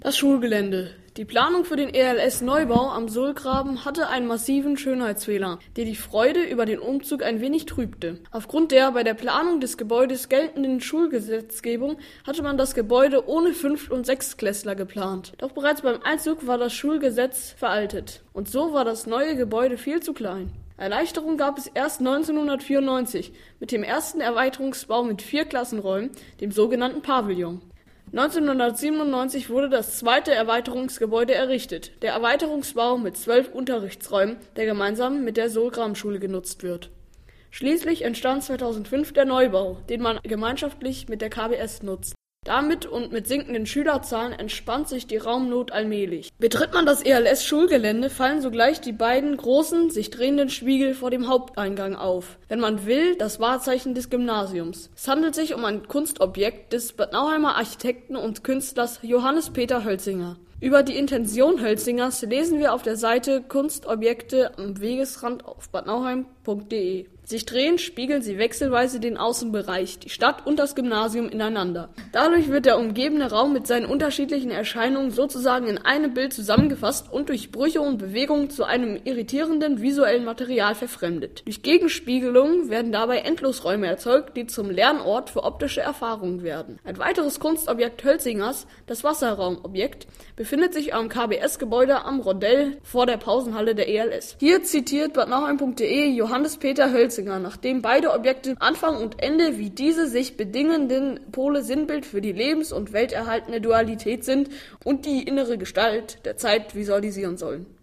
Das Schulgelände. Die Planung für den ELS-Neubau am Suhlgraben hatte einen massiven Schönheitsfehler, der die Freude über den Umzug ein wenig trübte. Aufgrund der bei der Planung des Gebäudes geltenden Schulgesetzgebung hatte man das Gebäude ohne Fünft- und Sechstklässler geplant. Doch bereits beim Einzug war das Schulgesetz veraltet. Und so war das neue Gebäude viel zu klein. Erleichterung gab es erst 1994 mit dem ersten Erweiterungsbau mit 4 Klassenräumen, dem sogenannten Pavillon. 1997 wurde das zweite Erweiterungsgebäude errichtet, der Erweiterungsbau mit 12 Unterrichtsräumen, der gemeinsam mit der Suhlgrabenschule genutzt wird. Schließlich entstand 2005 der Neubau, den man gemeinschaftlich mit der KBS nutzt. Damit und mit sinkenden Schülerzahlen entspannt sich die Raumnot allmählich. Betritt man das ELS-Schulgelände, fallen sogleich die beiden großen, sich drehenden Spiegel vor dem Haupteingang auf. Wenn man will, das Wahrzeichen des Gymnasiums. Es handelt sich um ein Kunstobjekt des Bad Nauheimer Architekten und Künstlers Johannes Peter Hölzinger. Über die Intention Hölzingers lesen wir auf der Seite Kunstobjekte am Wegesrand auf badnauheim.de. Sich drehend spiegeln sie wechselweise den Außenbereich, die Stadt und das Gymnasium ineinander. Dadurch wird der umgebende Raum mit seinen unterschiedlichen Erscheinungen sozusagen in einem Bild zusammengefasst und durch Brüche und Bewegungen zu einem irritierenden visuellen Material verfremdet. Durch Gegenspiegelungen werden dabei Endlosräume erzeugt, die zum Lernort für optische Erfahrungen werden. Ein weiteres Kunstobjekt Hölzingers, das Wasserraumobjekt, befindet sich am KBS-Gebäude am Rondell vor der Pausenhalle der ELS. Hier zitiert badnauheim.de Johannes Peter Hölzinger, nachdem beide Objekte Anfang und Ende wie diese sich bedingenden Pole Sinnbild für die lebens- und welterhaltende Dualität sind und die innere Gestalt der Zeit visualisieren sollen.